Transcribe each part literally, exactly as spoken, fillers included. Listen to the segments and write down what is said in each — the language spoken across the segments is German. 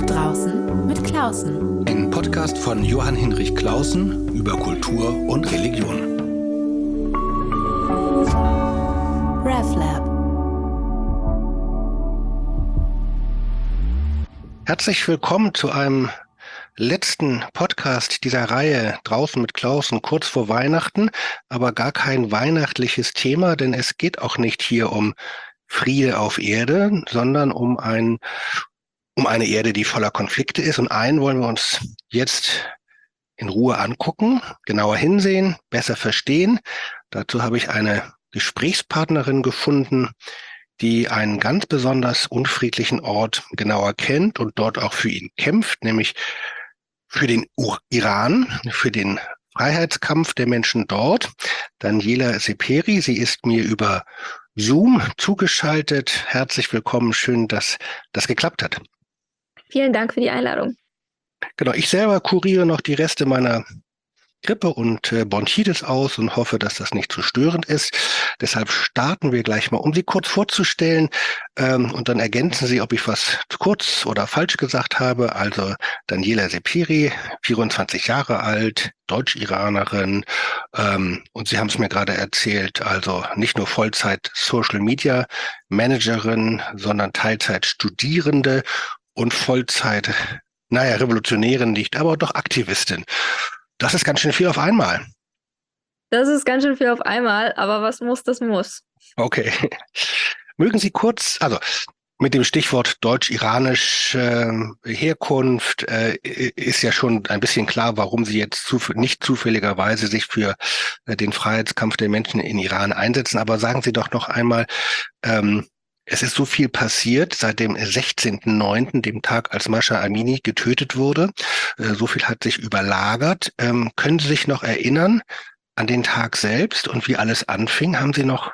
Draußen mit Klausen. Ein Podcast von Johann Hinrich Clausen über Kultur und Religion. RevLab. Herzlich willkommen zu einem letzten Podcast dieser Reihe Draußen mit Klausen kurz vor Weihnachten, aber gar kein weihnachtliches Thema, denn es geht auch nicht hier um Friede auf Erde, sondern um ein um eine Erde, die voller Konflikte ist. Und einen wollen wir uns jetzt in Ruhe angucken, genauer hinsehen, besser verstehen. Dazu habe ich eine Gesprächspartnerin gefunden, die einen ganz besonders unfriedlichen Ort genauer kennt und dort auch für ihn kämpft, nämlich für den Iran, für den Freiheitskampf der Menschen dort. Daniela Seperi, sie ist mir über Zoom zugeschaltet. Herzlich willkommen, schön, dass das geklappt hat. Vielen Dank für die Einladung. Genau, ich selber kuriere noch die Reste meiner Grippe und äh, Bronchitis aus und hoffe, dass das nicht zu störend ist. Deshalb starten wir gleich mal, um Sie kurz vorzustellen, ähm, und dann ergänzen Sie, ob ich was zu kurz oder falsch gesagt habe. Also Daniela Seperi, vierundzwanzig Jahre alt, Deutsch-Iranerin, ähm, und Sie haben es mir gerade erzählt, also nicht nur Vollzeit Social Media Managerin, sondern Teilzeit Studierende und Vollzeit, naja, Revolutionärin nicht, aber doch Aktivistin. Das ist ganz schön viel auf einmal. Das ist ganz schön viel auf einmal, aber was muss, das muss. Okay. Mögen Sie kurz, also mit dem Stichwort deutsch-iranische äh, Herkunft äh, ist ja schon ein bisschen klar, warum Sie jetzt zuf- nicht zufälligerweise sich für äh, den Freiheitskampf der Menschen in Iran einsetzen. Aber sagen Sie doch noch einmal, ähm, es ist so viel passiert seit dem sechzehnten neunten, dem Tag, als Mahsa Amini getötet wurde. Äh, so viel hat sich überlagert. Ähm, können Sie sich noch erinnern an den Tag selbst und wie alles anfing? Haben Sie noch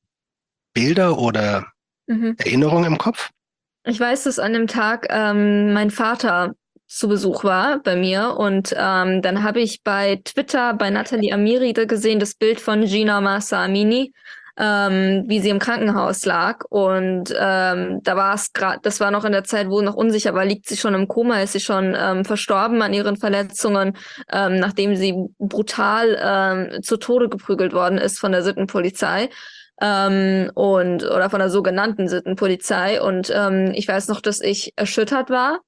Bilder oder mhm. Erinnerungen im Kopf? Ich weiß, dass an dem Tag ähm, mein Vater zu Besuch war bei mir und ähm, dann habe ich bei Twitter bei Nathalie Amiri gesehen das Bild von Jina Mahsa Amini, Ähm, wie sie im Krankenhaus lag. Und ähm, da war es gerade, das war noch in der Zeit, wo noch unsicher war, liegt sie schon im Koma, ist sie schon ähm, verstorben an ihren Verletzungen, ähm, nachdem sie brutal ähm, zu Tode geprügelt worden ist von der Sittenpolizei. Ähm, und oder von der sogenannten Sittenpolizei. Und ähm, ich weiß noch, dass ich erschüttert war.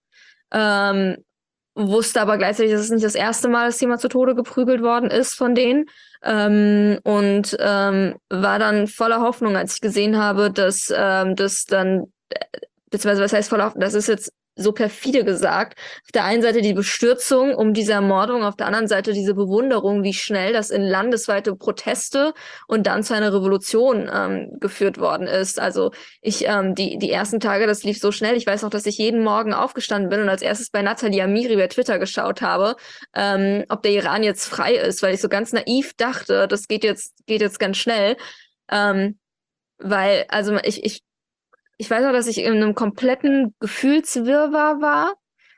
Ähm, wusste aber gleichzeitig, dass es nicht das erste Mal, dass jemand zu Tode geprügelt worden ist von denen. Ähm, und ähm, war dann voller Hoffnung, als ich gesehen habe, dass ähm, das dann, beziehungsweise was heißt voller Hoffnung, das ist jetzt so perfide gesagt, auf der einen Seite die Bestürzung um diese Ermordung, auf der anderen Seite diese Bewunderung, wie schnell das in landesweite Proteste und dann zu einer Revolution ähm, geführt worden ist. Also ich, ähm, die die ersten Tage, das lief so schnell. Ich weiß noch, dass ich jeden Morgen aufgestanden bin und als erstes bei Nathalie Amiri bei Twitter geschaut habe, ähm, ob der Iran jetzt frei ist, weil ich so ganz naiv dachte, das geht jetzt geht jetzt ganz schnell, ähm, weil also ich ich Ich weiß auch, dass ich in einem kompletten Gefühlswirrwarr war,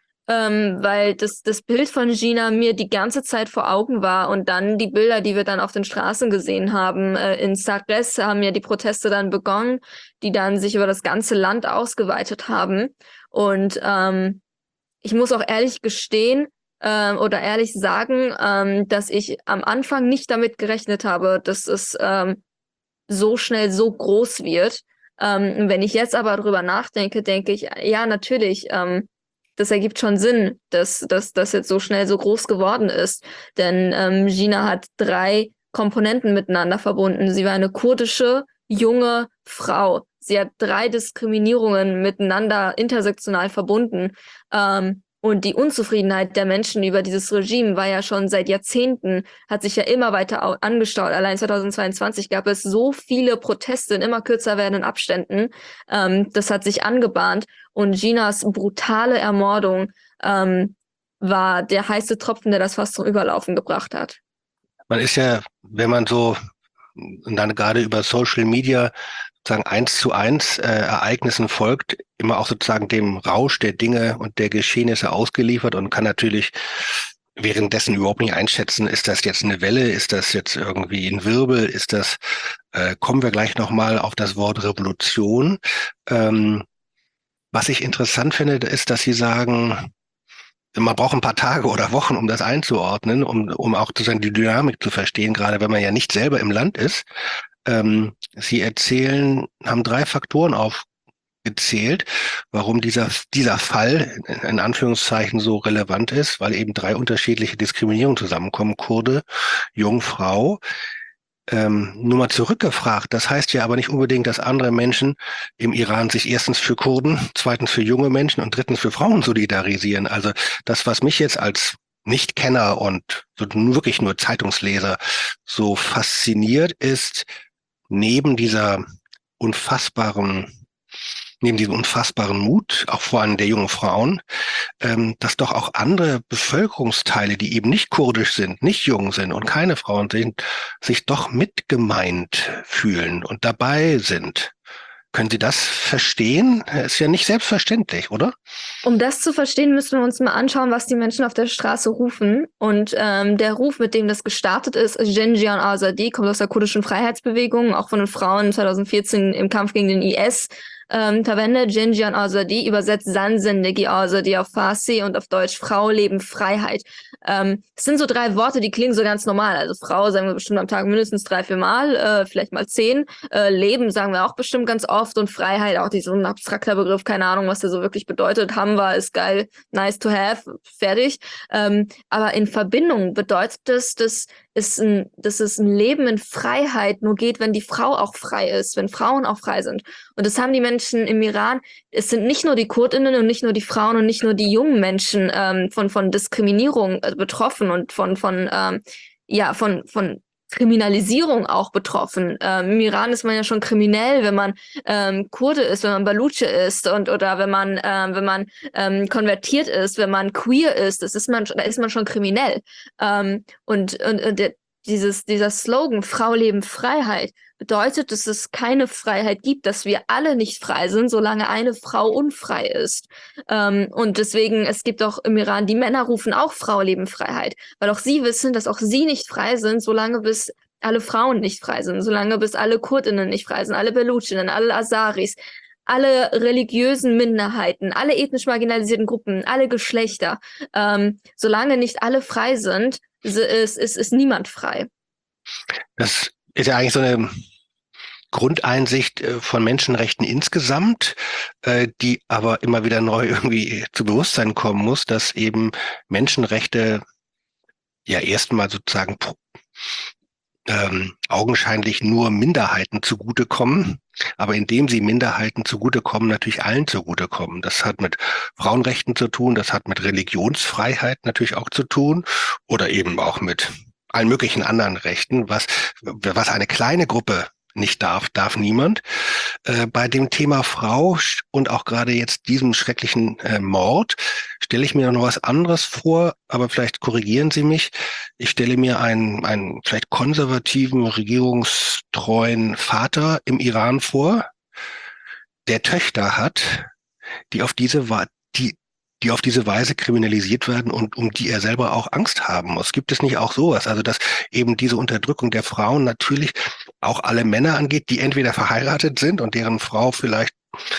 ähm, weil das, das Bild von Jina mir die ganze Zeit vor Augen war und dann die Bilder, die wir dann auf den Straßen gesehen haben. Äh, in Sagres haben ja die Proteste dann begonnen, die dann sich über das ganze Land ausgeweitet haben. Und ähm, ich muss auch ehrlich gestehen äh, oder ehrlich sagen, ähm, dass ich am Anfang nicht damit gerechnet habe, dass es ähm, so schnell so groß wird. Ähm, wenn ich jetzt aber drüber nachdenke, denke ich, ja, natürlich, ähm, das ergibt schon Sinn, dass das jetzt so schnell so groß geworden ist. Denn ähm, Jina hat drei Komponenten miteinander verbunden. Sie war eine kurdische, junge Frau. Sie hat drei Diskriminierungen miteinander intersektional verbunden. Ähm, Und die Unzufriedenheit der Menschen über dieses Regime war ja schon seit Jahrzehnten, hat sich ja immer weiter angestaut. Allein zweitausendzweiundzwanzig gab es so viele Proteste in immer kürzer werdenden Abständen. Ähm, das hat sich angebahnt. Und Jinas brutale Ermordung ähm, war der heiße Tropfen, der das fast zum Überlaufen gebracht hat. Man ist ja, wenn man so und dann gerade über Social Media sozusagen eins zu eins äh, Ereignissen folgt, immer auch sozusagen dem Rausch der Dinge und der Geschehnisse ausgeliefert und kann natürlich währenddessen überhaupt nicht einschätzen, ist das jetzt eine Welle, ist das jetzt irgendwie ein Wirbel, ist das, äh, kommen wir gleich nochmal auf das Wort Revolution. Ähm, Was ich interessant finde, ist, dass Sie sagen, man braucht ein paar Tage oder Wochen, um das einzuordnen, um, um auch sozusagen die Dynamik zu verstehen, gerade wenn man ja nicht selber im Land ist. Ähm, Sie erzählen, haben drei Faktoren aufgezählt, warum dieser, dieser Fall in Anführungszeichen so relevant ist, weil eben drei unterschiedliche Diskriminierungen zusammenkommen: Kurde, Jungfrau. Ähm, nur mal zurückgefragt, das heißt ja aber nicht unbedingt, dass andere Menschen im Iran sich erstens für Kurden, zweitens für junge Menschen und drittens für Frauen solidarisieren. Also das, was mich jetzt als Nichtkenner und so wirklich nur Zeitungsleser so fasziniert, ist neben dieser unfassbaren, neben diesem unfassbaren Mut, auch vor allem der jungen Frauen, ähm, dass doch auch andere Bevölkerungsteile, die eben nicht kurdisch sind, nicht jung sind und keine Frauen sind, sich doch mitgemeint fühlen und dabei sind. Können Sie das verstehen? Ist ja nicht selbstverständlich, oder? Um das zu verstehen, müssen wir uns mal anschauen, was die Menschen auf der Straße rufen. Und ähm, der Ruf, mit dem das gestartet ist, Jenjian Azadi, kommt aus der kurdischen Freiheitsbewegung, auch von den Frauen zwanzig vierzehn im Kampf gegen den I S ähm, verwendet. Jenjian Azadi übersetzt Zan Zindagi Azadi auf Farsi und auf Deutsch Frau, Leben, Freiheit. Ähm, das sind so drei Worte, die klingen so ganz normal. Also Frau sagen wir bestimmt am Tag mindestens drei, vier Mal, äh, vielleicht mal zehn. Äh, Leben sagen wir auch bestimmt ganz oft und Freiheit, auch die so ein abstrakter Begriff, keine Ahnung, was der so wirklich bedeutet. Haben wir, ist geil, nice to have, fertig. Ähm, aber in Verbindung bedeutet das, dass es ein, dass es ein Leben in Freiheit nur geht, wenn die Frau auch frei ist, wenn Frauen auch frei sind. Und das haben die Menschen im Iran, es sind nicht nur die KurdInnen und nicht nur die Frauen und nicht nur die jungen Menschen ähm, von, von Diskriminierung äh, betroffen und von, von, ähm, ja, von, von Kriminalisierung auch betroffen. Ähm, Im Iran ist man ja schon kriminell, wenn man ähm, Kurde ist, wenn man Baluche ist und oder wenn man ähm, wenn man ähm, konvertiert ist, wenn man queer ist, das ist man, da ist man schon kriminell. Ähm, und und, und der, dieses dieser Slogan Frau, Leben, Freiheit bedeutet, dass es keine Freiheit gibt, dass wir alle nicht frei sind, solange eine Frau unfrei ist. Ähm, und deswegen, es gibt auch im Iran, die Männer rufen auch Frau, Leben, Freiheit, weil auch sie wissen, dass auch sie nicht frei sind, solange bis alle Frauen nicht frei sind, solange bis alle KurdInnen nicht frei sind, alle Baluchinnen, alle Azaris, alle religiösen Minderheiten, alle ethnisch marginalisierten Gruppen, alle Geschlechter. Ähm, solange nicht alle frei sind, ist, ist, ist niemand frei. Das ist ja eigentlich so eine Grundeinsicht äh, von Menschenrechten insgesamt, äh, die aber immer wieder neu irgendwie zu Bewusstsein kommen muss, dass eben Menschenrechte ja erstmal sozusagen ähm, augenscheinlich nur Minderheiten zugutekommen, aber indem sie Minderheiten zugutekommen, natürlich allen zugutekommen. Das hat mit Frauenrechten zu tun, das hat mit Religionsfreiheit natürlich auch zu tun oder eben auch mit allen möglichen anderen Rechten. Was, was eine kleine Gruppe nicht darf, darf niemand. Äh, bei dem Thema Frau und auch gerade jetzt diesem schrecklichen äh, Mord stelle ich mir noch was anderes vor, aber vielleicht korrigieren Sie mich. Ich stelle mir einen, einen vielleicht konservativen, regierungstreuen Vater im Iran vor, der Töchter hat, die auf diese die die auf diese Weise kriminalisiert werden und um die er selber auch Angst haben muss. Gibt es nicht auch sowas? Also, dass eben diese Unterdrückung der Frauen natürlich auch alle Männer angeht, die entweder verheiratet sind und deren Frau vielleicht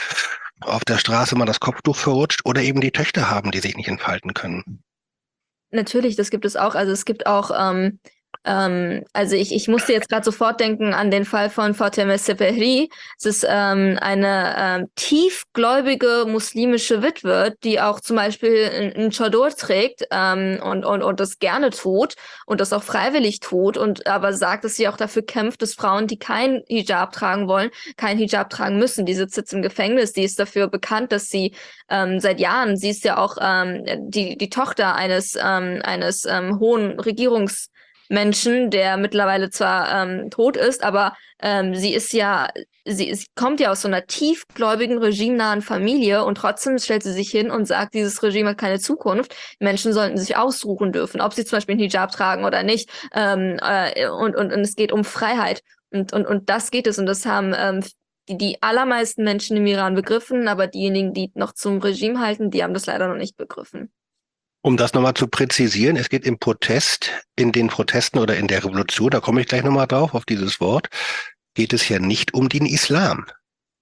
auf der Straße mal das Kopftuch verrutscht oder eben die Töchter haben, die sich nicht entfalten können. Natürlich, das gibt es auch. Also es gibt auch, ähm, ähm, also ich, ich musste jetzt gerade sofort denken an den Fall von Fatemeh Sepehri. Es ist ähm, eine ähm, tiefgläubige muslimische Witwe, die auch zum Beispiel einen Chador trägt ähm, und, und, und das gerne tut und das auch freiwillig tut und aber sagt, dass sie auch dafür kämpft, dass Frauen, die kein Hijab tragen wollen, kein Hijab tragen müssen. Die sitzt jetzt im Gefängnis, die ist dafür bekannt, dass sie ähm, seit Jahren, sie ist ja auch ähm, die, die Tochter eines, ähm, eines ähm, hohen Regierungs Menschen, der mittlerweile zwar ähm, tot ist, aber ähm, sie ist ja, sie, sie kommt ja aus so einer tiefgläubigen, regimenahen Familie und trotzdem stellt sie sich hin und sagt, dieses Regime hat keine Zukunft. Menschen sollten sich aussuchen dürfen, ob sie zum Beispiel einen Hijab tragen oder nicht. Ähm, äh, und, und, und es geht um Freiheit. Und, und, und das geht es. Und das haben ähm, die, die allermeisten Menschen im Iran begriffen, aber diejenigen, die noch zum Regime halten, die haben das leider noch nicht begriffen. Um das nochmal zu präzisieren, es geht im Protest, in den Protesten oder in der Revolution, da komme ich gleich nochmal drauf, auf dieses Wort, geht es ja nicht um den Islam.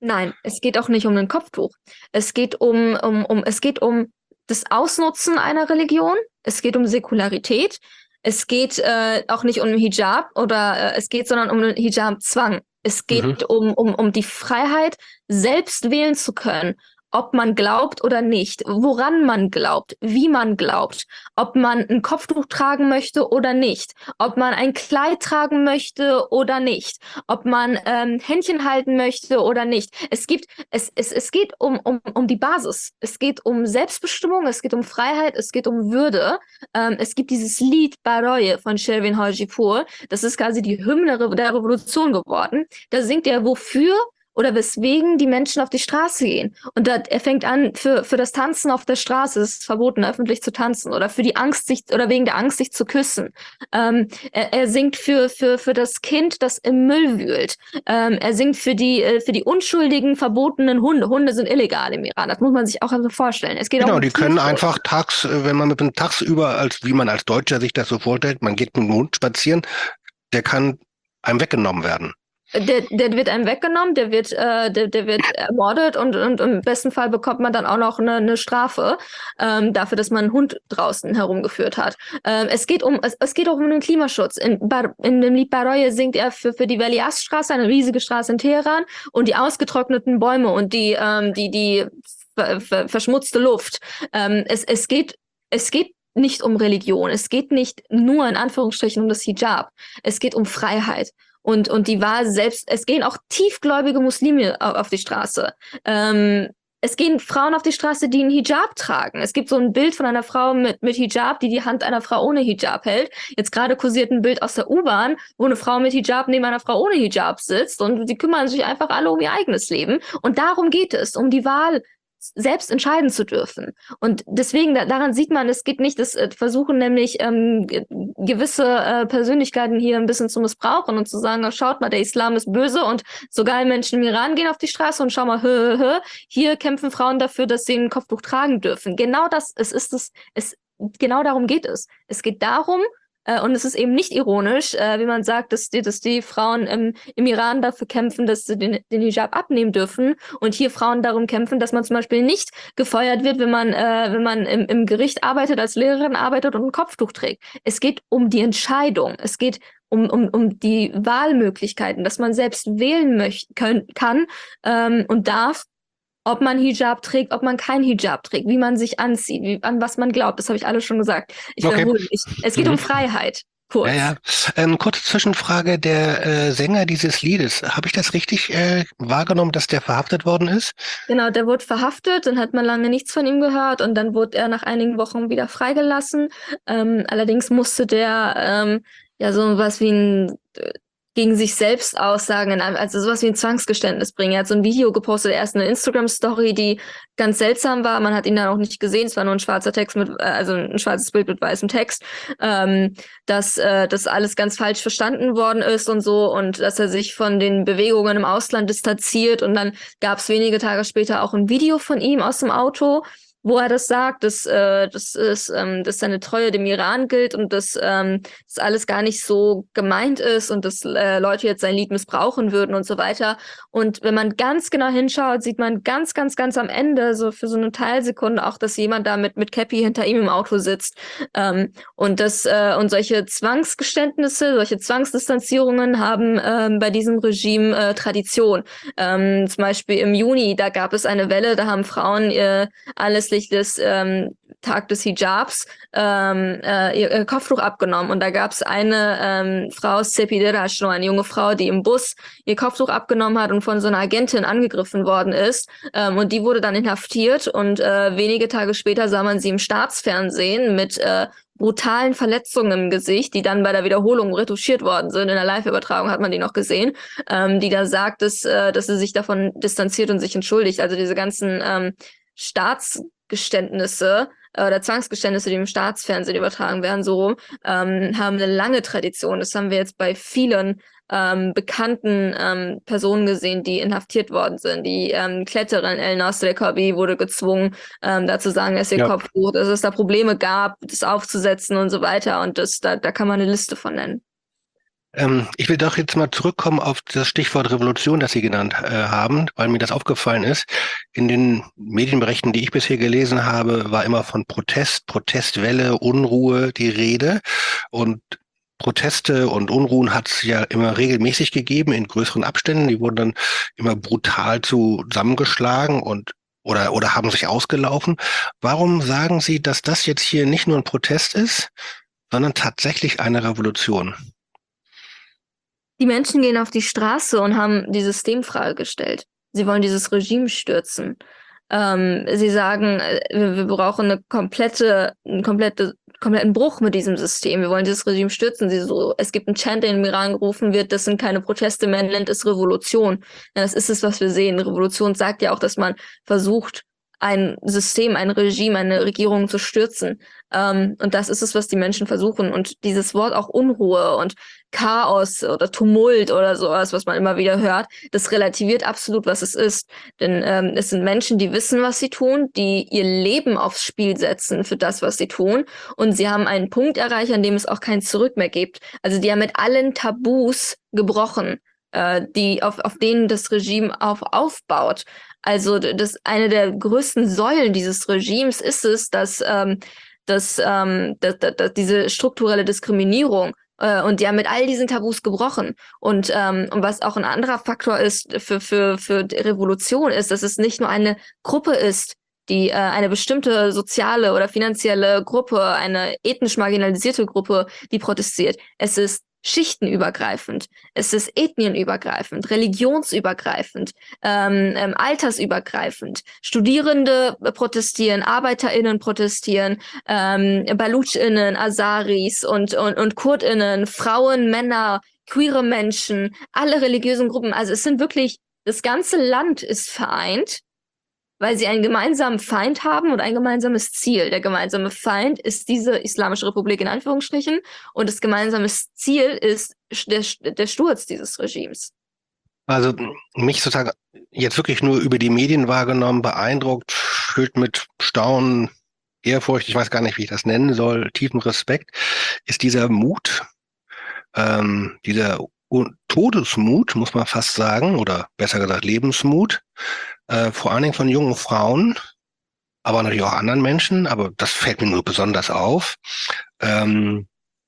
Nein, es geht auch nicht um ein Kopftuch. Es geht um, um, um, es geht um das Ausnutzen einer Religion. Es geht um Säkularität. Es geht äh, auch nicht um Hijab oder äh, es geht, sondern um einen Hijab-Zwang. Es geht Mhm. um, um, um die Freiheit, selbst wählen zu können, ob man glaubt oder nicht, woran man glaubt, wie man glaubt, ob man ein Kopftuch tragen möchte oder nicht, ob man ein Kleid tragen möchte oder nicht, ob man ähm, Händchen halten möchte oder nicht. Es gibt, es, es, es geht um, um, um die Basis. Es geht um Selbstbestimmung, es geht um Freiheit, es geht um Würde. Ähm, es gibt dieses Lied Baroye von Shervin Hajipur. Das ist quasi die Hymne der Revolution geworden. Da singt er, wofür oder weswegen die Menschen auf die Straße gehen. Und da, er fängt an, für, für das Tanzen auf der Straße, es ist verboten, öffentlich zu tanzen, oder für die Angst, sich, oder wegen der Angst, sich zu küssen. Ähm, er, er singt für, für, für das Kind, das im Müll wühlt. Ähm, er singt für die, äh, für die unschuldigen, verbotenen Hunde. Hunde sind illegal im Iran, das muss man sich auch einfach vorstellen. Es geht auch Genau, um die können Tierschutz. einfach tags, äh, wenn man mit dem tagsüber, als wie man als Deutscher sich das so vorstellt, man geht mit dem Hund spazieren, der kann einem weggenommen werden. Der, der wird einem weggenommen, der wird, äh, der, der wird ermordet und, und im besten Fall bekommt man dann auch noch eine, eine Strafe ähm, dafür, dass man einen Hund draußen herumgeführt hat. Ähm, es geht um, es, es geht auch um den Klimaschutz. In, Bar, in dem Lied Baroye singt er für, für die Velias-Straße, eine riesige Straße in Teheran, und die ausgetrockneten Bäume und die, ähm, die, die ver, ver, verschmutzte Luft. Ähm, es, es geht, es geht nicht um Religion. Es geht nicht nur in Anführungsstrichen um das Hijab. Es geht um Freiheit. Und, und die Wahl selbst, es gehen auch tiefgläubige Muslime auf die Straße. Ähm, es gehen Frauen auf die Straße, die einen Hijab tragen. Es gibt so ein Bild von einer Frau mit, mit Hijab, die die Hand einer Frau ohne Hijab hält. Jetzt gerade kursiert ein Bild aus der U-Bahn, wo eine Frau mit Hijab neben einer Frau ohne Hijab sitzt, und die kümmern sich einfach alle um ihr eigenes Leben. Und darum geht es, um die Wahl, selbst entscheiden zu dürfen. Und deswegen, da, daran sieht man, es geht nicht, das äh, versuchen nämlich ähm, ge gewisse äh, Persönlichkeiten hier ein bisschen zu missbrauchen und zu sagen, oh, schaut mal, der Islam ist böse und sogar Menschen im Iran gehen auf die Straße und schau mal, hö, hö, hö, hier kämpfen Frauen dafür, dass sie ein Kopftuch tragen dürfen. Genau das, es ist es, es, genau darum geht es. Es geht darum, Äh, und es ist eben nicht ironisch, äh, wie man sagt, dass die, dass die Frauen im, im Iran dafür kämpfen, dass sie den, den Hijab abnehmen dürfen, und hier Frauen darum kämpfen, dass man zum Beispiel nicht gefeuert wird, wenn man, äh, wenn man im, im Gericht arbeitet, als Lehrerin arbeitet und ein Kopftuch trägt. Es geht um die Entscheidung. Es geht um, um, um die Wahlmöglichkeiten, dass man selbst wählen möcht, können, kann ähm, und darf, ob man Hijab trägt, ob man kein Hijab trägt, wie man sich anzieht, wie, an was man glaubt. Das habe ich alles schon gesagt. Ich Okay. wiederhole mich. Es geht Mhm. um Freiheit. Kurz. Ja, ja. Ähm, kurze Zwischenfrage, der äh, Sänger dieses Liedes, habe ich das richtig äh, wahrgenommen, dass der verhaftet worden ist? Genau, der wurde verhaftet, dann hat man lange nichts von ihm gehört und dann wurde er nach einigen Wochen wieder freigelassen. Ähm, allerdings musste der ähm, ja so was wie ein äh, gegen sich selbst Aussagen, in einem, also sowas wie ein Zwangsgeständnis bringen. Er hat so ein Video gepostet, erst eine Instagram-Story, die ganz seltsam war. Man hat ihn dann auch nicht gesehen. Es war nur ein schwarzer Text mit, also ein schwarzes Bild mit weißem Text, ähm, dass äh, das alles ganz falsch verstanden worden ist und so, und dass er sich von den Bewegungen im Ausland distanziert. Und dann gab es wenige Tage später auch ein Video von ihm aus dem Auto, wo er das sagt, dass, äh, das ist, ähm, dass seine Treue dem Iran gilt und dass ähm, das alles gar nicht so gemeint ist und dass äh, Leute jetzt sein Lied missbrauchen würden und so weiter. Und wenn man ganz genau hinschaut, sieht man ganz, ganz, ganz am Ende, so für so eine Teilsekunde auch, dass jemand da mit, mit Cappy hinter ihm im Auto sitzt. Ähm, und das äh, und solche Zwangsgeständnisse, solche Zwangsdistanzierungen haben ähm, bei diesem Regime äh, Tradition. Ähm, zum Beispiel im Juni, da gab es eine Welle, da haben Frauen äh, alles des ähm, Tag des Hijabs ähm, äh, ihr, ihr Kopftuch abgenommen. Und da gab es eine ähm, Frau, Sepiderash, eine junge Frau, die im Bus ihr Kopftuch abgenommen hat und von so einer Agentin angegriffen worden ist. Ähm, und die wurde dann inhaftiert. Und äh, wenige Tage später sah man sie im Staatsfernsehen mit äh, brutalen Verletzungen im Gesicht, die dann bei der Wiederholung retuschiert worden sind. In der Live-Übertragung hat man die noch gesehen, ähm, die da sagt, dass, äh, dass sie sich davon distanziert und sich entschuldigt. Also diese ganzen ähm, Staatsgeständnisse äh, oder Zwangsgeständnisse, die im Staatsfernsehen übertragen werden, so ähm, haben eine lange Tradition. Das haben wir jetzt bei vielen ähm, bekannten ähm, Personen gesehen, die inhaftiert worden sind. Die ähm, Kletterin Elnaz Rekabi wurde gezwungen, ähm, da zu sagen, dass ihr Ja. Kopftuch, dass es da Probleme gab, das aufzusetzen und so weiter. Und das, da, da kann man eine Liste von nennen. Ähm, ich will doch jetzt mal zurückkommen auf das Stichwort Revolution, das Sie genannt äh, haben, weil mir das aufgefallen ist. In den Medienberichten, die ich bisher gelesen habe, war immer von Protest, Protestwelle, Unruhe die Rede. Und Proteste und Unruhen hat es ja immer regelmäßig gegeben in größeren Abständen. Die wurden dann immer brutal zusammengeschlagen und oder oder haben sich ausgelaufen. Warum sagen Sie, dass das jetzt hier nicht nur ein Protest ist, sondern tatsächlich eine Revolution? Die Menschen gehen auf die Straße und haben die Systemfrage gestellt. Sie wollen dieses Regime stürzen. Ähm, sie sagen, äh, wir, wir brauchen eine komplette, einen komplette, kompletten Bruch mit diesem System. Wir wollen dieses Regime stürzen. Sie so, es gibt einen Chant, der im Iran gerufen wird, das sind keine Proteste, man nennt es Revolution. Ja, das ist es, was wir sehen. Revolution sagt ja auch, dass man versucht, ein System, ein Regime, eine Regierung zu stürzen. Ähm, und das ist es, was die Menschen versuchen. Und dieses Wort auch Unruhe und Chaos oder Tumult oder sowas, was man immer wieder hört, das relativiert absolut, was es ist. Denn ähm, es sind Menschen, die wissen, was sie tun, die ihr Leben aufs Spiel setzen für das, was sie tun. Und sie haben einen Punkt erreicht, an dem es auch kein Zurück mehr gibt. Also die haben mit allen Tabus gebrochen, äh, die auf, auf denen das Regime auf, aufbaut. Also das eine der größten Säulen dieses Regimes ist es, dass, ähm, dass, ähm, dass, dass, dass diese strukturelle Diskriminierung äh, und die haben mit all diesen Tabus gebrochen. Und, ähm, und was auch ein anderer Faktor ist für, für, für die Revolution ist, dass es nicht nur eine Gruppe ist, die äh, eine bestimmte soziale oder finanzielle Gruppe, eine ethnisch marginalisierte Gruppe, die protestiert. Es ist schichtenübergreifend, es ist ethnienübergreifend, religionsübergreifend, ähm, ähm, altersübergreifend. Studierende protestieren, ArbeiterInnen protestieren, ähm, BalutschInnen, Azaris und, und, und KurdInnen, Frauen, Männer, queere Menschen, alle religiösen Gruppen. Also es sind wirklich, das ganze Land ist vereint, weil sie einen gemeinsamen Feind haben und ein gemeinsames Ziel. Der gemeinsame Feind ist diese Islamische Republik in Anführungsstrichen und das gemeinsame Ziel ist der, der Sturz dieses Regimes. Also mich sozusagen jetzt wirklich nur über die Medien wahrgenommen, beeindruckt, füllt mit Staunen, Ehrfurcht, ich weiß gar nicht, wie ich das nennen soll, tiefen Respekt, ist dieser Mut, ähm, dieser Un- Todesmut, muss man fast sagen, oder besser gesagt Lebensmut, äh, vor allen Dingen von jungen Frauen, aber natürlich auch anderen Menschen, aber das fällt mir nur besonders auf. Ähm,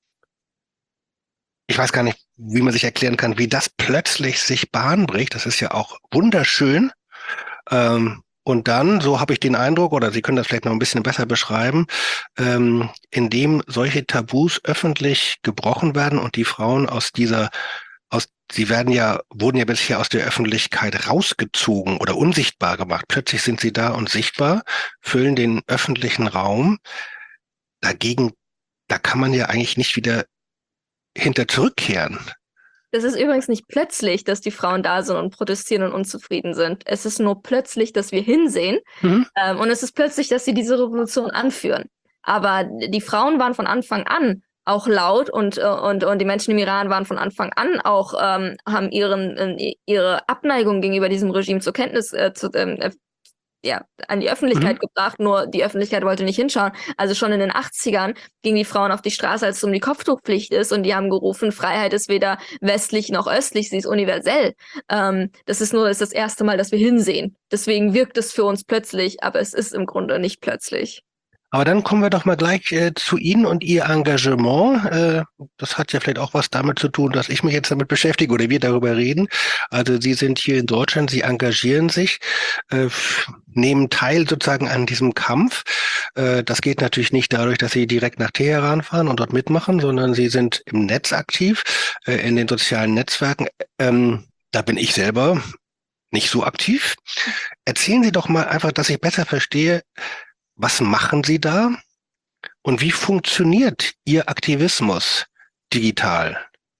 ich weiß gar nicht, wie man sich erklären kann, wie das plötzlich sich Bahn bricht. Das ist ja auch wunderschön. Ähm, und dann, so habe ich den Eindruck, oder Sie können das vielleicht noch ein bisschen besser beschreiben, ähm, indem solche Tabus öffentlich gebrochen werden und die Frauen aus dieser, aus, sie werden ja, wurden ja bisher aus der Öffentlichkeit rausgezogen oder unsichtbar gemacht. Plötzlich sind sie da und sichtbar, füllen den öffentlichen Raum. Dagegen, da kann man ja eigentlich nicht wieder hinter zurückkehren. Das ist übrigens nicht plötzlich, dass die Frauen da sind und protestieren und unzufrieden sind. Es ist nur plötzlich, dass wir hinsehen. Mhm. Ähm, und es ist plötzlich, dass sie diese Revolution anführen. Aber die Frauen waren von Anfang an auch laut und, und, und die Menschen im Iran waren von Anfang an auch, ähm, haben ihren, äh, ihre Abneigung gegenüber diesem Regime zur Kenntnis, äh, zu, ähm, äh, ja, an die Öffentlichkeit Mhm. gebracht, nur die Öffentlichkeit wollte nicht hinschauen. Also schon in den achtzigern gingen die Frauen auf die Straße, als es um die Kopftuchpflicht ist und die haben gerufen, Freiheit ist weder westlich noch östlich, sie ist universell. Ähm, das ist nur das, ist das erste Mal, dass wir hinsehen. Deswegen wirkt es für uns plötzlich, aber es ist im Grunde nicht plötzlich. Aber dann kommen wir doch mal gleich äh, zu Ihnen und Ihr Engagement. Äh, das hat ja vielleicht auch was damit zu tun, dass ich mich jetzt damit beschäftige oder wir darüber reden. Also Sie sind hier in Deutschland, Sie engagieren sich, äh, f- nehmen teil sozusagen an diesem Kampf. Äh, das geht natürlich nicht dadurch, dass Sie direkt nach Teheran fahren und dort mitmachen, sondern Sie sind im Netz aktiv, äh, in den sozialen Netzwerken. Ähm, da bin ich selber nicht so aktiv. Erzählen Sie doch mal einfach, dass ich besser verstehe, was machen Sie da und wie funktioniert Ihr Aktivismus digital?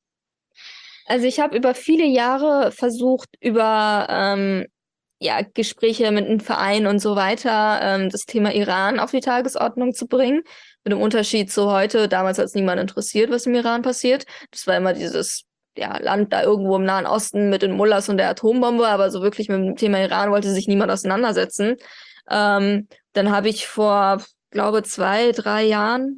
Also ich habe über viele Jahre versucht, über ähm, ja, Gespräche mit einem Verein und so weiter, ähm, das Thema Iran auf die Tagesordnung zu bringen. Mit dem Unterschied zu heute, damals hat es niemand interessiert, was im Iran passiert. Das war immer dieses ja, Land da irgendwo im Nahen Osten mit den Mullahs und der Atombombe, aber so wirklich mit dem Thema Iran wollte sich niemand auseinandersetzen. Ähm, dann habe ich vor, glaube zwei, drei Jahren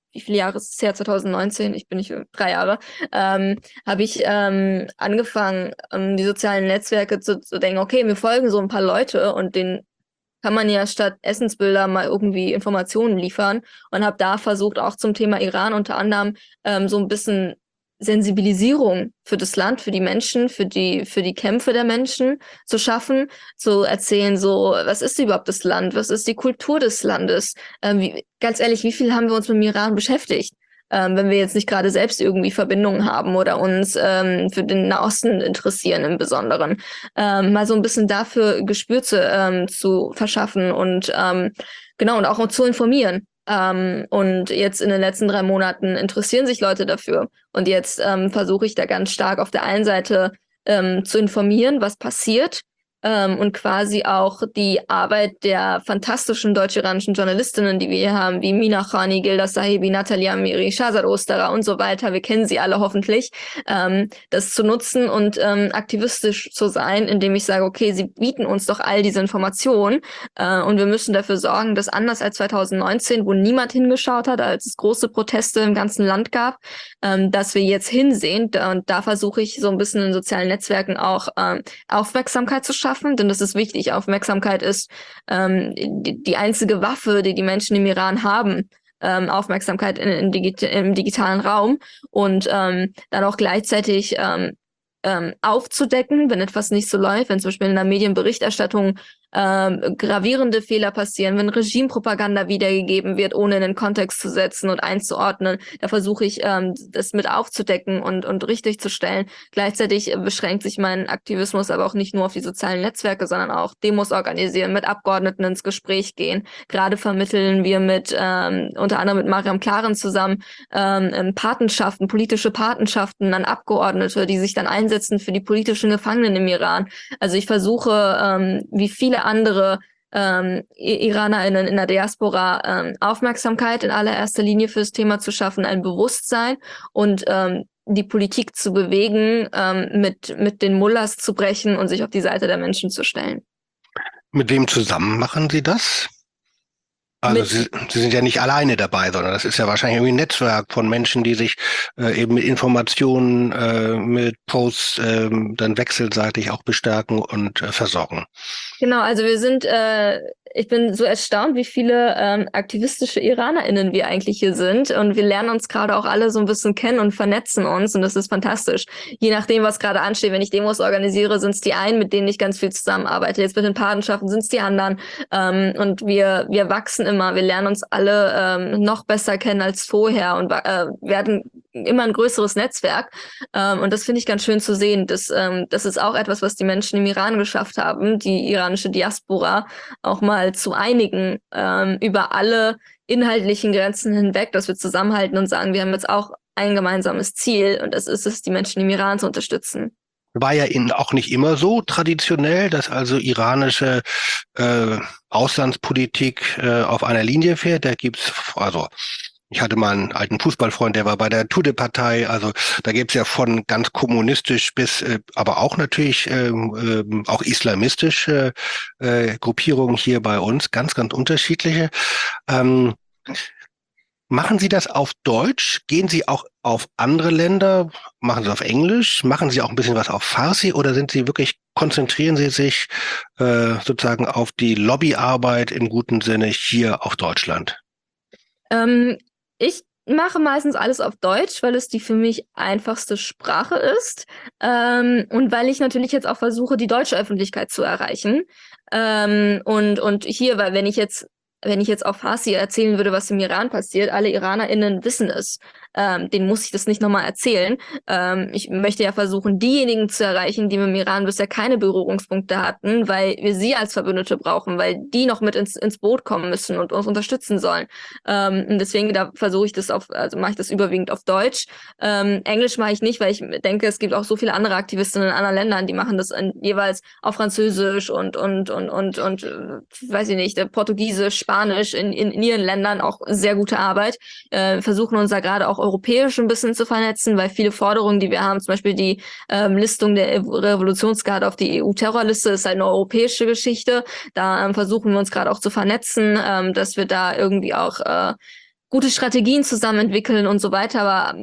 wie viele Jahre ist es her? zwanzig neunzehn, ich bin nicht drei Jahre, ähm, habe ich ähm, angefangen, ähm, die sozialen Netzwerke zu, zu denken, okay, mir folgen so ein paar Leute und denen kann man ja statt Essensbilder mal irgendwie Informationen liefern und habe da versucht, auch zum Thema Iran unter anderem ähm, so ein bisschen Sensibilisierung für das Land, für die Menschen, für die, für die Kämpfe der Menschen zu schaffen, zu erzählen, so, was ist überhaupt das Land? Was ist die Kultur des Landes? Ähm, wie, ganz ehrlich, wie viel haben wir uns mit dem Iran beschäftigt? Ähm, wenn wir jetzt nicht gerade selbst irgendwie Verbindungen haben oder uns ähm, für den Nahosten interessieren im Besonderen. Ähm, mal so ein bisschen dafür Gespür zu, ähm, zu verschaffen und ähm, genau, und auch zu informieren. Ähm, und jetzt in den letzten drei Monaten interessieren sich Leute dafür. Und jetzt ähm, versuche ich da ganz stark auf der einen Seite ähm, zu informieren, was passiert, ähm, und quasi auch die Arbeit der fantastischen deutsch-iranischen Journalistinnen, die wir hier haben, wie Mina Khani, Gilda Sahibi, Natalia Amiri, Shahzad Osterer und so weiter, wir kennen sie alle hoffentlich, ähm, das zu nutzen und ähm, aktivistisch zu sein, indem ich sage, okay, sie bieten uns doch all diese Informationen äh, und wir müssen dafür sorgen, dass anders als zwanzig neunzehn, wo niemand hingeschaut hat, als es große Proteste im ganzen Land gab, ähm, dass wir jetzt hinsehen, und da versuche ich so ein bisschen in sozialen Netzwerken auch ähm, Aufmerksamkeit zu schaffen, denn das ist wichtig. Aufmerksamkeit ist ähm, die, die einzige Waffe, die die Menschen im Iran haben. Ähm, Aufmerksamkeit in, in Digi- im digitalen Raum und ähm, dann auch gleichzeitig ähm, ähm, aufzudecken, wenn etwas nicht so läuft, wenn zum Beispiel in der Medienberichterstattung ähm, gravierende Fehler passieren, wenn Regimepropaganda wiedergegeben wird, ohne in den Kontext zu setzen und einzuordnen. Da versuche ich, ähm, das mit aufzudecken und, und richtig zu stellen. Gleichzeitig beschränkt sich mein Aktivismus aber auch nicht nur auf die sozialen Netzwerke, sondern auch Demos organisieren, mit Abgeordneten ins Gespräch gehen. Gerade vermitteln wir mit, ähm, unter anderem mit Mariam Klaren zusammen, ähm, Patenschaften, politische Patenschaften an Abgeordnete, die sich dann einsetzen für die politischen Gefangenen im Iran. Also ich versuche, ähm, wie viele andere ähm, IranerInnen in der Diaspora ähm, Aufmerksamkeit in allererster Linie für das Thema zu schaffen, ein Bewusstsein und ähm, die Politik zu bewegen, ähm, mit, mit den Mullahs zu brechen und sich auf die Seite der Menschen zu stellen. Mit wem zusammen machen Sie das? Also Mit Sie, Sie sind ja nicht alleine dabei, sondern das ist ja wahrscheinlich irgendwie ein Netzwerk von Menschen, die sich äh, eben mit Informationen, äh, mit Posts äh, dann wechselseitig auch bestärken und äh, versorgen. Genau, also wir sind, äh, ich bin so erstaunt, wie viele ähm, aktivistische IranerInnen wir eigentlich hier sind. Und wir lernen uns gerade auch alle so ein bisschen kennen und vernetzen uns. Und das ist fantastisch. Je nachdem, was gerade ansteht. Wenn ich Demos organisiere, sind es die einen, mit denen ich ganz viel zusammenarbeite. Jetzt mit den Patenschaften sind es die anderen. Ähm, und wir wir wachsen immer. Wir lernen uns alle ähm, noch besser kennen als vorher und äh, werden immer ein größeres Netzwerk. Ähm, und das finde ich ganz schön zu sehen. Das, ähm, das ist auch etwas, was die Menschen im Iran geschafft haben, die iranische Diaspora auch mal zu einigen ähm, über alle inhaltlichen Grenzen hinweg, dass wir zusammenhalten und sagen, wir haben jetzt auch ein gemeinsames Ziel und das ist es, die Menschen im Iran zu unterstützen. War ja in, auch nicht immer so traditionell, dass also iranische äh, Auslandspolitik äh, auf einer Linie fährt. Da gibt's also ich hatte mal einen alten Fußballfreund, der war bei der Tudeh-Partei. Also da gibt's ja von ganz kommunistisch bis, äh, aber auch natürlich ähm, äh, auch islamistische äh, Gruppierungen hier bei uns, ganz, ganz unterschiedliche. Ähm, machen Sie das auf Deutsch? Gehen Sie auch auf andere Länder? Machen Sie auf Englisch? Machen Sie auch ein bisschen was auf Farsi? Oder sind Sie wirklich, konzentrieren Sie sich äh, sozusagen auf die Lobbyarbeit im guten Sinne hier auf Deutschland? Ähm, ich mache meistens alles auf Deutsch, weil es die für mich einfachste Sprache ist. Ähm, und weil ich natürlich jetzt auch versuche, die deutsche Öffentlichkeit zu erreichen. Ähm, und, und hier, weil wenn ich jetzt wenn ich jetzt auf Farsi erzählen würde, was im Iran passiert, alle IranerInnen wissen es. Ähm, denen muss ich das nicht nochmal erzählen. Ähm, ich möchte ja versuchen, diejenigen zu erreichen, die mit dem Iran bisher keine Berührungspunkte hatten, weil wir sie als Verbündete brauchen, weil die noch mit ins, ins Boot kommen müssen und uns unterstützen sollen. Ähm, und deswegen da versuche ich das auf, also mache ich das überwiegend auf Deutsch. Ähm, Englisch mache ich nicht, weil ich denke, es gibt auch so viele andere Aktivistinnen in anderen Ländern, die machen das in, jeweils auf Französisch und und und und und, und weiß ich nicht, Portugiesisch, Spanisch in, in, in ihren Ländern auch sehr gute Arbeit. Äh, versuchen uns da gerade auch europäisch ein bisschen zu vernetzen, weil viele Forderungen, die wir haben, zum Beispiel die ähm, Listung der Revolutionsgarde auf die E U-Terrorliste, ist halt eine europäische Geschichte. Da ähm, versuchen wir uns gerade auch zu vernetzen, ähm, dass wir da irgendwie auch äh, gute Strategien zusammen entwickeln und so weiter, aber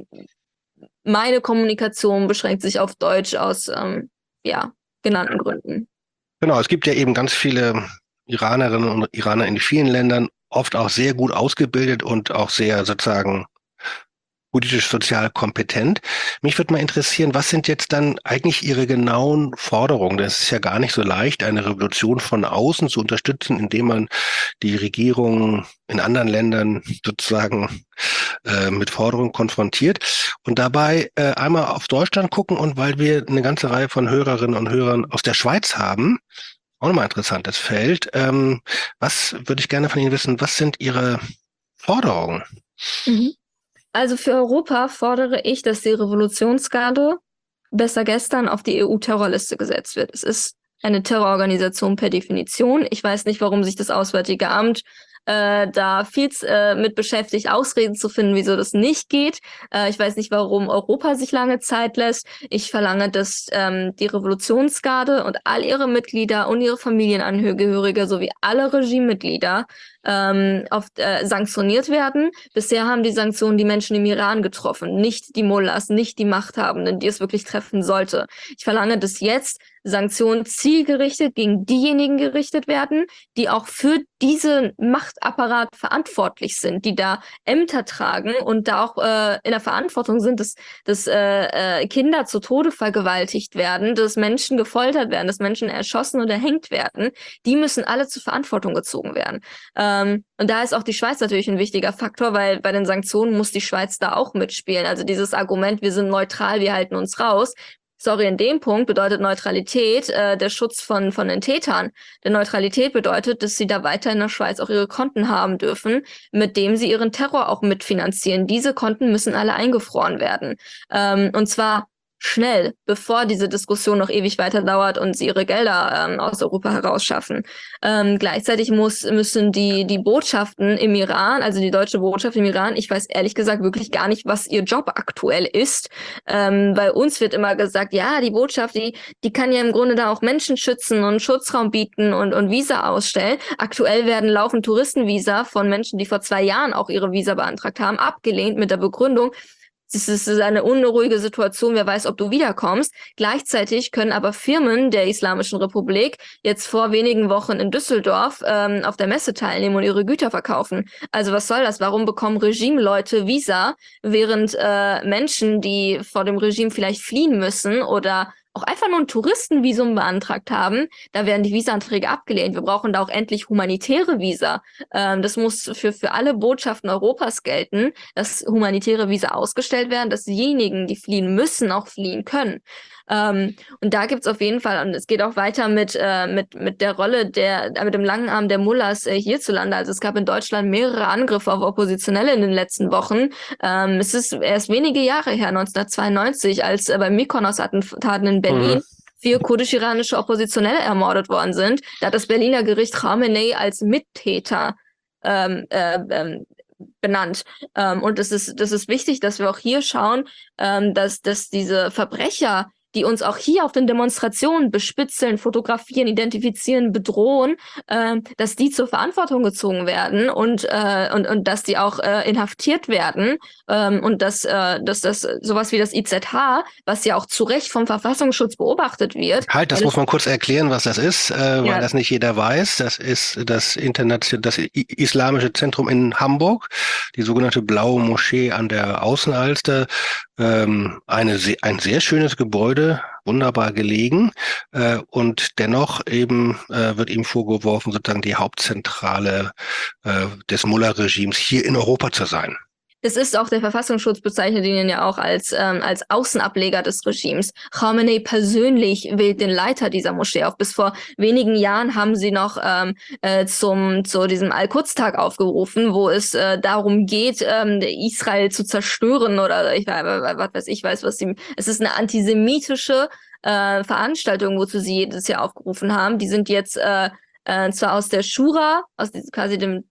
meine Kommunikation beschränkt sich auf Deutsch aus, ähm, ja, genannten Gründen. Genau, es gibt ja eben ganz viele Iranerinnen und Iraner in vielen Ländern, oft auch sehr gut ausgebildet und auch sehr sozusagen politisch sozial kompetent. Mich würde mal interessieren, was sind jetzt dann eigentlich Ihre genauen Forderungen? Das ist ja gar nicht so leicht, eine Revolution von außen zu unterstützen, indem man die Regierung in anderen Ländern sozusagen äh, mit Forderungen konfrontiert. Und dabei äh, einmal auf Deutschland gucken, und weil wir eine ganze Reihe von Hörerinnen und Hörern aus der Schweiz haben, auch nochmal ein interessantes Feld. Ähm, was würde ich gerne von Ihnen wissen, was sind Ihre Forderungen? Mhm. Also für Europa fordere ich, dass die Revolutionsgarde besser gestern auf die E U-Terrorliste gesetzt wird. Es ist eine Terrororganisation per Definition. Ich weiß nicht, warum sich das Auswärtige Amt äh, da viel äh, mit beschäftigt, Ausreden zu finden, wieso das nicht geht. Äh, ich weiß nicht, warum Europa sich lange Zeit lässt. Ich verlange, dass ähm, die Revolutionsgarde und all ihre Mitglieder und ihre Familienangehörige sowie alle Regimemitglieder ähm, auf, äh, sanktioniert werden. Bisher haben die Sanktionen die Menschen im Iran getroffen, nicht die Mullahs, nicht die Machthabenden, die es wirklich treffen sollte. Ich verlange, dass jetzt Sanktionen zielgerichtet gegen diejenigen gerichtet werden, die auch für diesen Machtapparat verantwortlich sind, die da Ämter tragen und da auch äh, in der Verantwortung sind, dass, dass äh, äh, Kinder zu Tode vergewaltigt werden, dass Menschen gefoltert werden, dass Menschen erschossen oder erhängt werden. Die müssen alle zur Verantwortung gezogen werden. Ähm, und da ist auch die Schweiz natürlich ein wichtiger Faktor, weil bei den Sanktionen muss die Schweiz da auch mitspielen. Also dieses Argument, wir sind neutral, wir halten uns raus. Sorry, in dem Punkt bedeutet Neutralität äh, der Schutz von von den Tätern. Denn Neutralität bedeutet, dass sie da weiter in der Schweiz auch ihre Konten haben dürfen, mit dem sie ihren Terror auch mitfinanzieren. Diese Konten müssen alle eingefroren werden. Ähm, und zwar schnell, bevor diese Diskussion noch ewig weiter dauert und sie ihre Gelder ähm, aus Europa herausschaffen. Ähm, gleichzeitig muss, müssen die, die Botschaften im Iran, also die deutsche Botschaft im Iran, ich weiß ehrlich gesagt wirklich gar nicht, was ihr Job aktuell ist. Ähm, bei uns wird immer gesagt, ja, die Botschaft, die, die kann ja im Grunde da auch Menschen schützen und Schutzraum bieten und, und Visa ausstellen. Aktuell werden laufend Touristenvisa von Menschen, die vor zwei Jahren auch ihre Visa beantragt haben, abgelehnt mit der Begründung, es ist eine unruhige Situation, wer weiß, ob du wiederkommst. Gleichzeitig können aber Firmen der Islamischen Republik jetzt vor wenigen Wochen in Düsseldorf ähm, auf der Messe teilnehmen und ihre Güter verkaufen. Also was soll das? Warum bekommen Regimeleute Visa, während äh, Menschen, die vor dem Regime vielleicht fliehen müssen oder auch einfach nur ein Touristenvisum beantragt haben, da werden die Visa-Anträge abgelehnt. Wir brauchen da auch endlich humanitäre Visa. Ähm, das muss für, für alle Botschaften Europas gelten, dass humanitäre Visa ausgestellt werden, dass diejenigen, die fliehen müssen, auch fliehen können. Ähm, und da gibt's auf jeden Fall, und es geht auch weiter mit, äh, mit, mit der Rolle der, mit dem langen Arm der Mullahs äh, hierzulande. Also es gab in Deutschland mehrere Angriffe auf Oppositionelle in den letzten Wochen. Ähm, es ist erst wenige Jahre her, neunzehnhundertzweiundneunzig, als äh, bei Mykonos-Attentaten in Berlin mhm. vier kurdisch-iranische Oppositionelle ermordet worden sind. Da hat das Berliner Gericht Khamenei als Mittäter ähm, äh, ähm, benannt. Ähm, und es ist, das ist wichtig, dass wir auch hier schauen, ähm, dass, dass diese Verbrecher, die uns auch hier auf den Demonstrationen bespitzeln, fotografieren, identifizieren, bedrohen, äh, dass die zur Verantwortung gezogen werden und äh, und und dass die auch äh, inhaftiert werden ähm, und dass äh, dass das sowas wie das I Z H, was ja auch zu Recht vom Verfassungsschutz beobachtet wird. Halt, das muss man kurz erklären, was das ist, äh, ja. weil das nicht jeder weiß. Das ist das internationale, das Islamische Zentrum in Hamburg, die sogenannte Blaue Moschee an der Außenalster. Ähm, eine ein sehr schönes Gebäude, wunderbar gelegen, äh, und dennoch eben äh, wird ihm vorgeworfen, sozusagen die Hauptzentrale äh, des Mullah-Regimes hier in Europa zu sein. Es ist auch, der Verfassungsschutz bezeichnet ihn ja auch als ähm, als Außenableger des Regimes. Khamenei persönlich wählt den Leiter dieser Moschee auf. Bis vor wenigen Jahren haben sie noch ähm, äh, zum zu diesem Al-Quds-Tag aufgerufen, wo es äh, darum geht, ähm, Israel zu zerstören oder ich was weiß ich weiß was sie. Es ist eine antisemitische äh, Veranstaltung, wozu sie jedes Jahr aufgerufen haben. Die sind jetzt äh, äh, zwar aus der Schura, aus diesem, quasi dem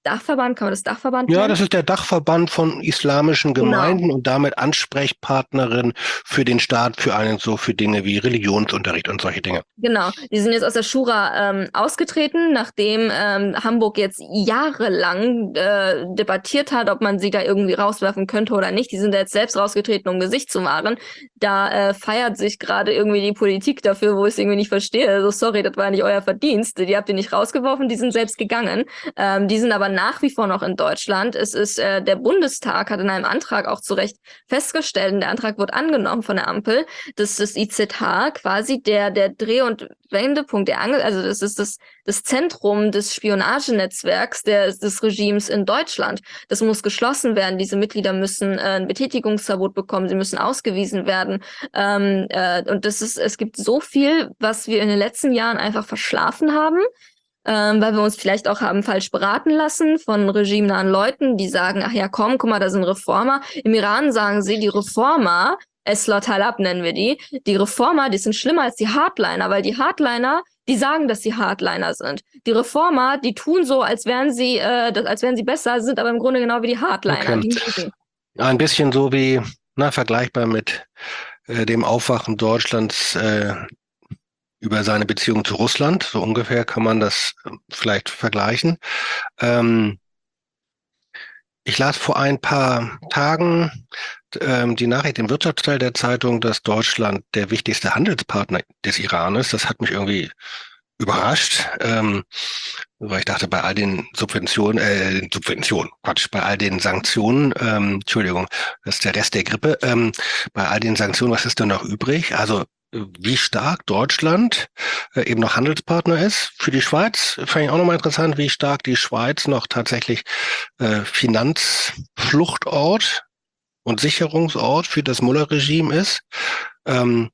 Dachverband, kann man das Dachverband Ja, nennen? das ist der Dachverband von islamischen Gemeinden Genau. und damit Ansprechpartnerin für den Staat, für einen so für Dinge wie Religionsunterricht und solche Dinge. Genau, die sind jetzt aus der Schura ähm, ausgetreten, nachdem ähm, Hamburg jetzt jahrelang äh, debattiert hat, ob man sie da irgendwie rauswerfen könnte oder nicht. Die sind jetzt selbst rausgetreten, um Gesicht zu wahren. Da äh, feiert sich gerade irgendwie die Politik dafür, wo ich es irgendwie nicht verstehe. Also sorry, das war nicht euer Verdienst. Die habt ihr nicht rausgeworfen, die sind selbst gegangen. Ähm, die sind aber nach wie vor noch in Deutschland. Es ist äh, der Bundestag hat in einem Antrag auch zu Recht festgestellt, und der Antrag wird angenommen von der Ampel, dass das I Z H quasi der der Dreh- und Wendepunkt, der Angel, also das ist das, das Zentrum des Spionagenetzwerks der, des Regimes in Deutschland. Das muss geschlossen werden. Diese Mitglieder müssen äh, ein Betätigungsverbot bekommen. Sie müssen ausgewiesen werden. Ähm, äh, und das ist, es gibt so viel, was wir in den letzten Jahren einfach verschlafen haben. Ähm, weil wir uns vielleicht auch haben falsch beraten lassen von regimenahen Leuten, die sagen, ach ja, komm, guck mal, da sind Reformer. Im Iran sagen sie, die Reformer, Esla Talab nennen wir die, die Reformer, die sind schlimmer als die Hardliner, weil die Hardliner, die sagen, dass sie Hardliner sind. Die Reformer, die tun so, als wären sie, äh, das, als wären sie besser, sind aber im Grunde genau wie die Hardliner. Okay. Die lügen. Ein bisschen so wie, na, vergleichbar mit äh, dem Aufwachen Deutschlands äh, über seine Beziehung zu Russland. So ungefähr kann man das äh, vielleicht vergleichen. Ähm, Ich las vor ein paar Tagen ähm, die Nachricht im Wirtschaftsteil der Zeitung, dass Deutschland der wichtigste Handelspartner des Iran ist. Das hat mich irgendwie überrascht, ähm, weil ich dachte, bei all den Subventionen, äh, Subventionen, Quatsch, bei all den Sanktionen, ähm, Entschuldigung, das ist der Rest der Grippe, ähm, bei all den Sanktionen, was ist denn noch übrig? Also wie stark Deutschland äh, eben noch Handelspartner ist. Für die Schweiz fand ich auch nochmal interessant, wie stark die Schweiz noch tatsächlich äh, Finanzfluchtort und Sicherungsort für das Mullah-Regime ist. Ähm,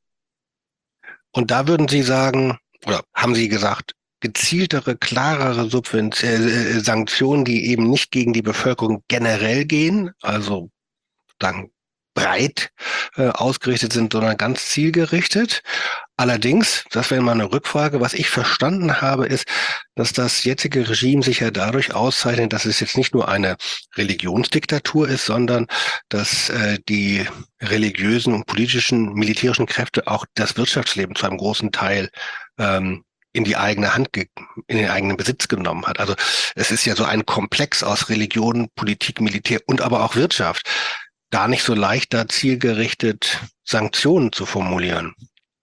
und da würden Sie sagen, oder haben Sie gesagt, gezieltere, klarere Subvention, äh, Sanktionen, die eben nicht gegen die Bevölkerung generell gehen, also dann breit äh, ausgerichtet sind, sondern ganz zielgerichtet. Allerdings, das wäre mal eine Rückfrage, was ich verstanden habe, ist, dass das jetzige Regime sich ja dadurch auszeichnet, dass es jetzt nicht nur eine Religionsdiktatur ist, sondern dass äh, die religiösen und politischen, militärischen Kräfte auch das Wirtschaftsleben zu einem großen Teil ähm, in die eigene Hand, in den eigenen Besitz genommen hat. Also es ist ja so ein Komplex aus Religion, Politik, Militär und aber auch Wirtschaft. Gar nicht so leicht, da zielgerichtet Sanktionen zu formulieren.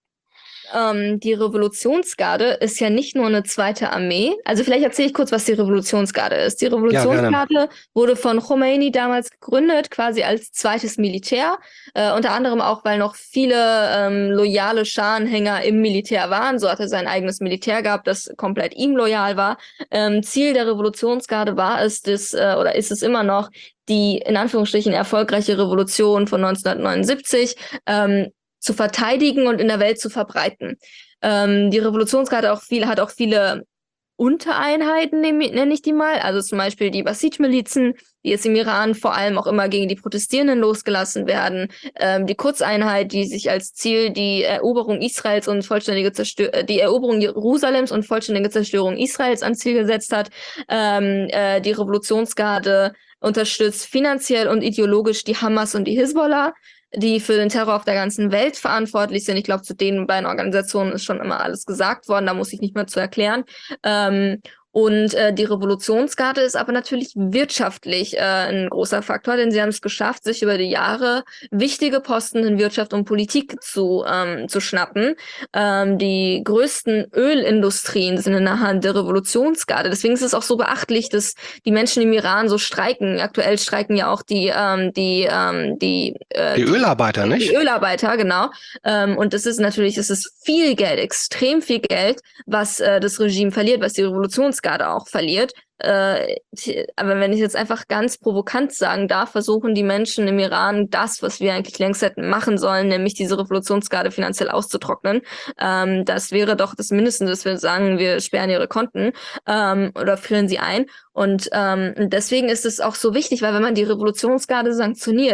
Ähm, die Revolutionsgarde ist ja nicht nur eine zweite Armee. Also vielleicht erzähle ich kurz, was die Revolutionsgarde ist. Die Revolutionsgarde ja, wurde von Khomeini damals gegründet, quasi als zweites Militär. Äh, unter anderem auch, weil noch viele ähm, loyale Schahanhänger im Militär waren. So hat er sein eigenes Militär gehabt, das komplett ihm loyal war. Ähm, Ziel der Revolutionsgarde war es, das, äh, oder ist es immer noch, die in Anführungsstrichen erfolgreiche Revolution von neunzehnhundertneunundsiebzig ähm, zu verteidigen und in der Welt zu verbreiten. Ähm, die Revolutionsgarde auch viel, hat auch viele Untereinheiten, nenne ich die mal. Also zum Beispiel die Basid-Milizen, die jetzt im Iran vor allem auch immer gegen die Protestierenden losgelassen werden. Ähm, die Quds-Einheit, die sich als Ziel die Eroberung Israels und vollständige Zerstörung, die Eroberung Jerusalems und vollständige Zerstörung Israels ans Ziel gesetzt hat. Ähm, äh, die Revolutionsgarde unterstützt finanziell und ideologisch die Hamas und die Hisbollah, die für den Terror auf der ganzen Welt verantwortlich sind. Ich glaube, zu den beiden Organisationen ist schon immer alles gesagt worden, da muss ich nicht mehr zu erklären. Ähm, und äh, die Revolutionsgarde ist aber natürlich wirtschaftlich äh, ein großer Faktor, denn sie haben es geschafft, sich über die Jahre wichtige Posten in Wirtschaft und Politik zu, ähm, zu schnappen. Ähm, die größten Ölindustrien sind in der Hand der Revolutionsgarde. Deswegen ist es auch so beachtlich, dass die Menschen im Iran so streiken. Aktuell streiken ja auch die ähm, die ähm, die, äh, die Ölarbeiter, die, nicht? Die Ölarbeiter, genau. Ähm, und das ist natürlich, es ist viel Geld, extrem viel Geld, was äh, das Regime verliert, was die Revolutionsgarde auch verliert. Äh, aber wenn ich jetzt einfach ganz provokant sagen darf, versuchen die Menschen im Iran das, was wir eigentlich längst hätten machen sollen, nämlich diese Revolutionsgarde finanziell auszutrocknen. Ähm, das wäre doch das Mindeste, dass wir sagen, wir sperren ihre Konten ähm, oder frieren sie ein. Und ähm, deswegen ist es auch so wichtig, weil wenn man die Revolutionsgarde sanktioniert,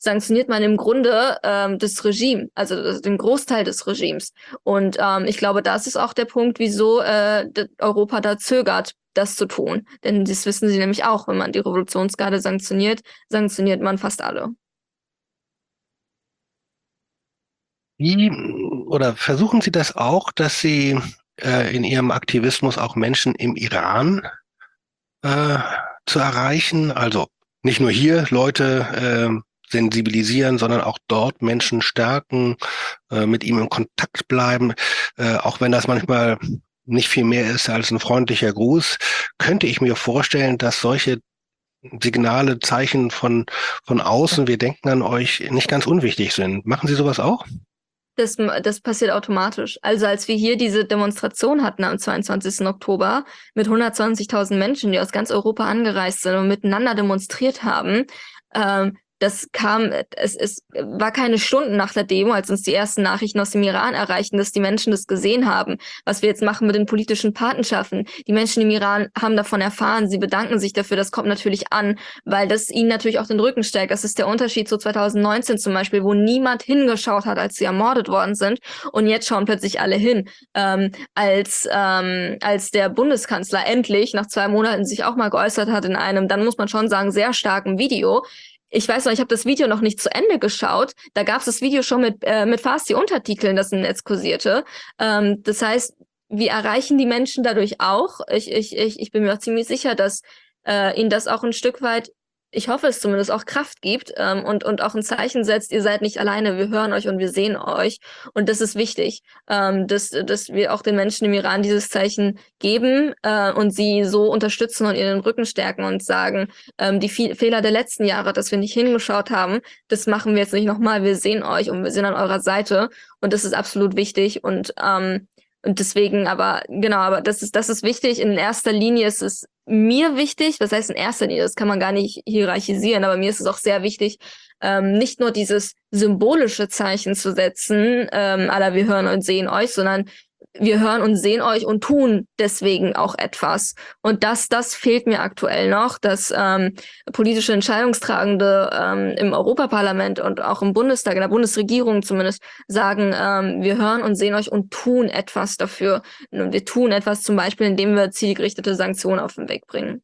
sanktioniert man im Grunde ähm, das Regime, also das, den Großteil des Regimes. Und ähm, ich glaube, das ist auch der Punkt, wieso äh, Europa da zögert, das zu tun. Denn das wissen sie nämlich auch, wenn man die Revolutionsgarde sanktioniert, sanktioniert man fast alle. Wie oder versuchen Sie das auch, dass Sie äh, in Ihrem Aktivismus auch Menschen im Iran äh, zu erreichen? Also nicht nur hier Leute äh, sensibilisieren, sondern auch dort Menschen stärken, äh, mit ihm in Kontakt bleiben, äh, auch wenn das manchmal nicht viel mehr ist als ein freundlicher Gruß, könnte ich mir vorstellen, dass solche Signale, Zeichen von, von außen, wir denken an euch, nicht ganz unwichtig sind. Machen Sie sowas auch? Das, das passiert automatisch. Also als wir hier diese Demonstration hatten am zweiundzwanzigsten Oktober mit hundertzwanzigtausend Menschen, die aus ganz Europa angereist sind und miteinander demonstriert haben, ähm, das kam, es, es war keine Stunden nach der Demo, als uns die ersten Nachrichten aus dem Iran erreichten, dass die Menschen das gesehen haben, was wir jetzt machen mit den politischen Patenschaften. Die Menschen im Iran haben davon erfahren, sie bedanken sich dafür, das kommt natürlich an, weil das ihnen natürlich auch den Rücken stärkt. Das ist der Unterschied zu zweitausendneunzehn zum Beispiel, wo niemand hingeschaut hat, als sie ermordet worden sind, und jetzt schauen plötzlich alle hin. Ähm, als, ähm, als der Bundeskanzler endlich nach zwei Monaten sich auch mal geäußert hat in einem, dann muss man schon sagen, sehr starken Video. Ich weiß noch, ich habe das Video noch nicht zu Ende geschaut. Da gab es das Video schon mit, äh, mit Farsi-Untertiteln, das im Netz kursierte. Ähm, das heißt, wir erreichen die Menschen dadurch auch. Ich, ich, ich, ich bin mir auch ziemlich sicher, dass äh, ihnen das auch ein Stück weit, ich hoffe es zumindest, auch Kraft gibt ähm, und, und auch ein Zeichen setzt, ihr seid nicht alleine, wir hören euch und wir sehen euch. Und das ist wichtig, ähm, dass, dass wir auch den Menschen im Iran dieses Zeichen geben äh, und sie so unterstützen und ihnen den Rücken stärken und sagen, ähm, die Fe- Fehler der letzten Jahre, dass wir nicht hingeschaut haben, das machen wir jetzt nicht nochmal, wir sehen euch und wir sind an eurer Seite, und das ist absolut wichtig. Und ähm, Und deswegen, aber genau, aber das ist, das ist wichtig. In erster Linie ist es mir wichtig, was heißt in erster Linie, das kann man gar nicht hierarchisieren, aber mir ist es auch sehr wichtig, ähm, nicht nur dieses symbolische Zeichen zu setzen, ähm, aller wir hören und sehen euch, sondern wir hören und sehen euch und tun deswegen auch etwas. Und das, das fehlt mir aktuell noch, dass ähm, politische Entscheidungstragende ähm, im Europaparlament und auch im Bundestag, in der Bundesregierung zumindest, sagen, ähm, wir hören und sehen euch und tun etwas dafür. Und wir tun etwas zum Beispiel, indem wir zielgerichtete Sanktionen auf den Weg bringen.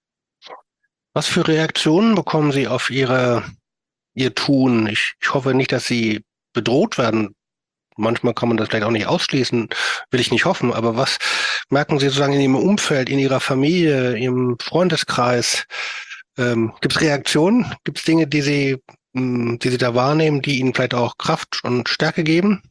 Was für Reaktionen bekommen Sie auf Ihre, Ihr Tun? Ich, ich hoffe nicht, dass Sie bedroht werden. Manchmal kann man das vielleicht auch nicht ausschließen, will ich nicht hoffen. Aber was merken Sie sozusagen in Ihrem Umfeld, in Ihrer Familie, Ihrem Freundeskreis? Ähm, gibt es Reaktionen? Gibt es Dinge, die Sie, mh, die Sie da wahrnehmen, die Ihnen vielleicht auch Kraft und Stärke geben?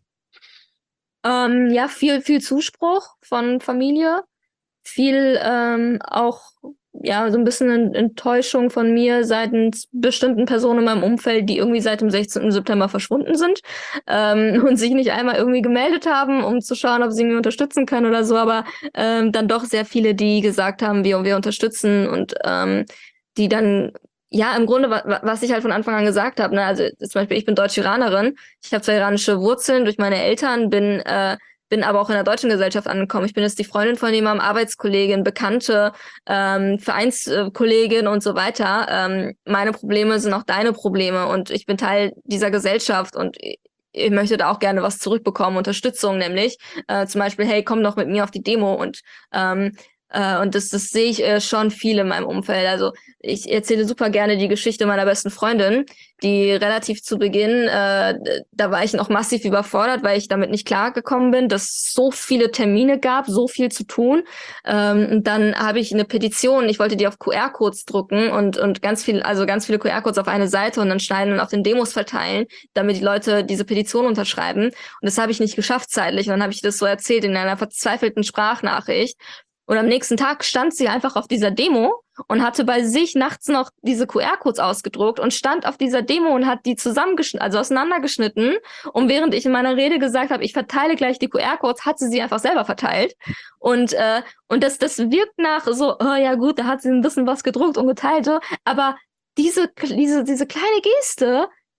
Ähm, ja, viel, viel Zuspruch von Familie, viel ähm, auch, ja, so ein bisschen Enttäuschung von mir seitens bestimmten Personen in meinem Umfeld, die irgendwie seit dem sechzehnten September verschwunden sind ähm, und sich nicht einmal irgendwie gemeldet haben, um zu schauen, ob sie mich unterstützen können oder so, aber ähm, dann doch sehr viele, die gesagt haben, wir, wir unterstützen, und ähm, die dann, ja, im Grunde, wa- was ich halt von Anfang an gesagt habe, ne, also zum Beispiel, ich bin Deutsch-Iranerin, ich habe zwar iranische Wurzeln durch meine Eltern, bin äh, bin aber auch in der deutschen Gesellschaft angekommen. Ich bin jetzt die Freundin von jemandem, Arbeitskollegin, Bekannte, ähm, Vereinskollegin und so weiter. Ähm, meine Probleme sind auch deine Probleme, und ich bin Teil dieser Gesellschaft, und ich möchte da auch gerne was zurückbekommen, Unterstützung nämlich. Äh, zum Beispiel, hey, komm doch mit mir auf die Demo, und ähm, äh, und das, das sehe ich äh, schon viel in meinem Umfeld. Also ich erzähle super gerne die Geschichte meiner besten Freundin, die relativ zu Beginn, äh, da war ich noch massiv überfordert, weil ich damit nicht klargekommen bin, dass es so viele Termine gab, so viel zu tun. Ähm, und dann habe ich eine Petition, ich wollte die auf Q R-Codes drucken und und ganz viel, also ganz viele Q R-Codes auf eine Seite und dann schneiden und auf den Demos verteilen, damit die Leute diese Petition unterschreiben. Und das habe ich nicht geschafft zeitlich. Und dann habe ich das so erzählt in einer verzweifelten Sprachnachricht. Und am nächsten Tag stand sie einfach auf dieser Demo und hatte bei sich nachts noch diese Q R-Codes ausgedruckt und stand auf dieser Demo und hat die zusammengeschnitten, also auseinandergeschnitten. Und während ich in meiner Rede gesagt habe, ich verteile gleich die Q R-Codes, hat sie sie einfach selber verteilt. Und äh, und das das wirkt nach so, oh ja gut, da hat sie ein bisschen was gedruckt und geteilt, so. Aber diese diese diese kleine Geste,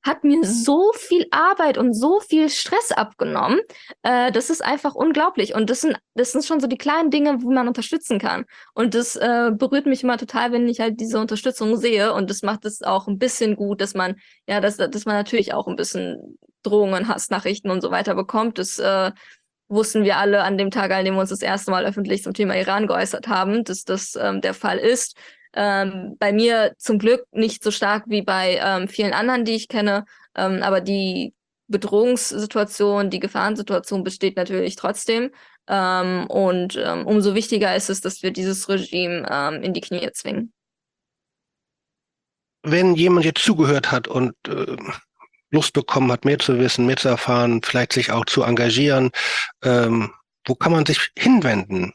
hat mir so viel Arbeit und so viel Stress abgenommen. Äh, das ist einfach unglaublich. Und das sind, das sind schon so die kleinen Dinge, wo man unterstützen kann. Und das äh, berührt mich immer total, wenn ich halt diese Unterstützung sehe. Und das macht es auch ein bisschen gut, dass man, ja, dass, dass man natürlich auch ein bisschen Drohungen, Hassnachrichten und so weiter bekommt. Das äh, wussten wir alle an dem Tag, an dem wir uns das erste Mal öffentlich zum Thema Iran geäußert haben, dass das ähm, der Fall ist. Ähm, bei mir zum Glück nicht so stark wie bei ähm, vielen anderen, die ich kenne, ähm, aber die Bedrohungssituation, die Gefahrensituation besteht natürlich trotzdem. Ähm, und ähm, umso wichtiger ist es, dass wir dieses Regime ähm, in die Knie zwingen. Wenn jemand jetzt zugehört hat und äh, Lust bekommen hat, mehr zu wissen, mehr zu erfahren, vielleicht sich auch zu engagieren, ähm, wo kann man sich hinwenden?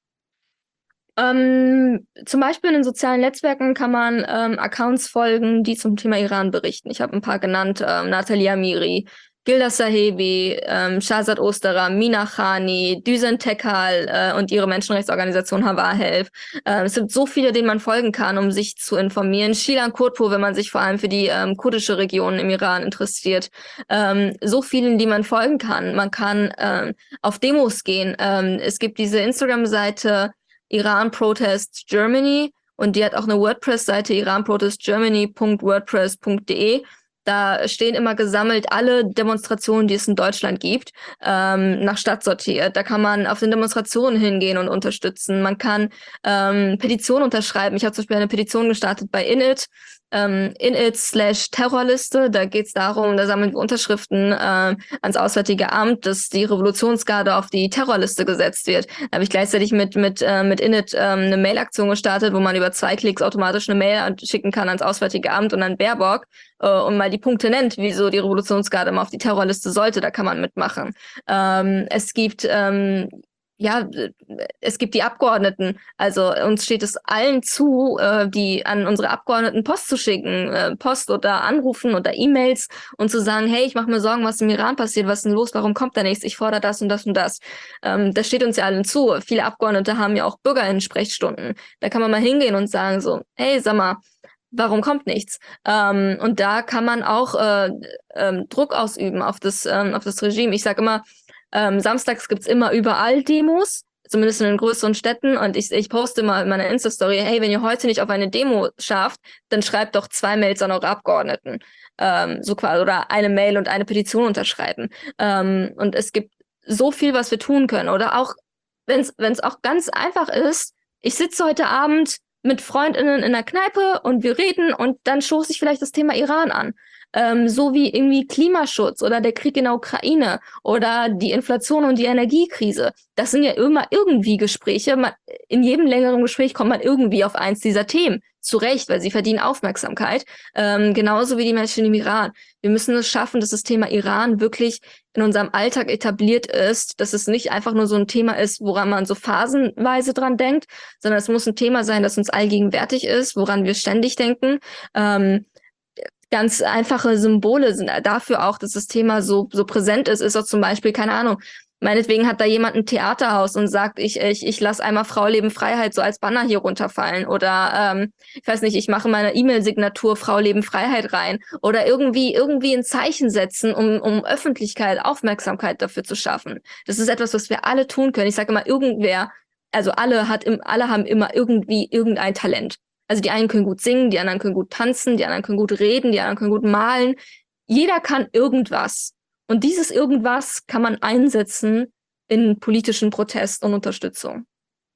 Ähm, zum Beispiel in den sozialen Netzwerken kann man ähm, Accounts folgen, die zum Thema Iran berichten. Ich habe ein paar genannt, ähm, Nathalie Amiri, Gilda Sahebi, ähm, Shahzad Osterer, Mina Khani, Düsen Tekal äh, und ihre Menschenrechtsorganisation Havar Help. Äh, es sind so viele, denen man folgen kann, um sich zu informieren. Shilan Kurtpo, wenn man sich vor allem für die ähm, kurdische Region im Iran interessiert. Ähm, so vielen, die man folgen kann. Man kann ähm, auf Demos gehen. Ähm, es gibt diese Instagram-Seite Iran Protest Germany und die hat auch eine WordPress-Seite, iran protest germany punkt wordpress punkt de. Da stehen immer gesammelt alle Demonstrationen, die es in Deutschland gibt, ähm, nach Stadt sortiert. Da kann man auf den Demonstrationen hingehen und unterstützen. Man kann ähm, Petitionen unterschreiben. Ich habe zum Beispiel eine Petition gestartet bei Init, ähm, Init slash Terrorliste. Da geht es darum, da sammeln wir Unterschriften äh, ans Auswärtige Amt, dass die Revolutionsgarde auf die Terrorliste gesetzt wird. Da habe ich gleichzeitig mit mit äh, mit Init ähm, eine Mailaktion gestartet, wo man über zwei Klicks automatisch eine Mail schicken kann ans Auswärtige Amt und an Baerbock äh, und mal die Punkte nennt, wieso die Revolutionsgarde mal auf die Terrorliste sollte. Da kann man mitmachen. Ähm, es gibt ähm, ja, es gibt die Abgeordneten. Also uns steht es allen zu, äh, die an unsere Abgeordneten Post zu schicken, äh, Post oder anrufen oder E-Mails und zu sagen, hey, ich mache mir Sorgen, was im Iran passiert, was ist denn los, warum kommt da nichts, ich fordere das und das und das. Ähm, das steht uns ja allen zu. Viele Abgeordnete haben ja auch BürgerInnen-Sprechstunden. Da kann man mal hingehen und sagen so, hey, sag mal, warum kommt nichts? Ähm, und da kann man auch äh, ähm, Druck ausüben auf das, ähm, auf das Regime. Ich sage immer, Ähm, samstags gibt's immer überall Demos, zumindest in den größeren Städten. Und ich, ich poste mal in meiner Insta-Story, hey, wenn ihr heute nicht auf eine Demo schafft, dann schreibt doch zwei Mails an eure Abgeordneten. Ähm, so quasi, oder eine Mail und eine Petition unterschreiben. Ähm, und es gibt so viel, was wir tun können. Oder auch, wenn es auch ganz einfach ist, ich sitze heute Abend mit FreundInnen in der Kneipe und wir reden und dann stoße ich vielleicht das Thema Iran an. Ähm, so wie irgendwie Klimaschutz oder der Krieg in der Ukraine oder die Inflation und die Energiekrise. Das sind ja immer irgendwie Gespräche. Man, in jedem längeren Gespräch kommt man irgendwie auf eins dieser Themen. Zu Recht, weil sie verdienen Aufmerksamkeit. Ähm, genauso wie die Menschen im Iran. Wir müssen es schaffen, dass das Thema Iran wirklich in unserem Alltag etabliert ist, dass es nicht einfach nur so ein Thema ist, woran man so phasenweise dran denkt, sondern es muss ein Thema sein, das uns allgegenwärtig ist, woran wir ständig denken. Ähm, Ganz einfache Symbole sind dafür auch, dass das Thema so so präsent ist, ist auch zum Beispiel, keine Ahnung, meinetwegen hat da jemand ein Theaterhaus und sagt, ich ich ich lasse einmal Frau Leben Freiheit so als Banner hier runterfallen oder ähm, ich weiß nicht, ich mache meine E-Mail-Signatur Frau Leben Freiheit rein oder irgendwie irgendwie ein Zeichen setzen, um um Öffentlichkeit, Aufmerksamkeit dafür zu schaffen. Das ist etwas, was wir alle tun können. Ich sage immer, irgendwer, also alle hat im, alle haben immer irgendwie irgendein Talent. Also die einen können gut singen, die anderen können gut tanzen, die anderen können gut reden, die anderen können gut malen. Jeder kann irgendwas. Und dieses Irgendwas kann man einsetzen in politischen Protest und Unterstützung.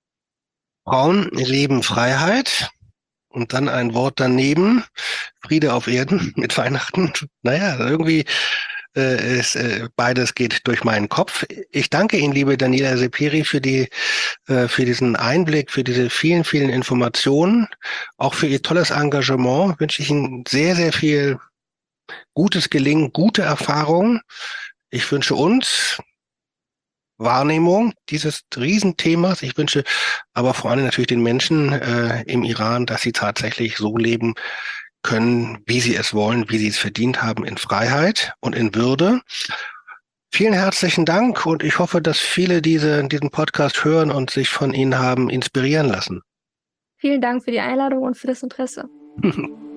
Frauen leben Freiheit und dann ein Wort daneben, Friede auf Erden mit Weihnachten. Naja, irgendwie äh, ist, äh, beides geht durch meinen Kopf. Ich danke Ihnen, liebe Daniela Seperi, für die äh, für diesen Einblick, für diese vielen, vielen Informationen, auch für Ihr tolles Engagement. Wünsche ich Ihnen sehr, sehr viel gutes Gelingen, gute Erfahrungen. Ich wünsche uns Wahrnehmung dieses Riesenthemas. Ich wünsche aber vor allem natürlich den Menschen äh, im Iran, dass sie tatsächlich so leben können, wie sie es wollen, wie sie es verdient haben, in Freiheit und in Würde. Vielen herzlichen Dank und ich hoffe, dass viele diese, diesen Podcast hören und sich von Ihnen haben inspirieren lassen. Vielen Dank für die Einladung und für das Interesse.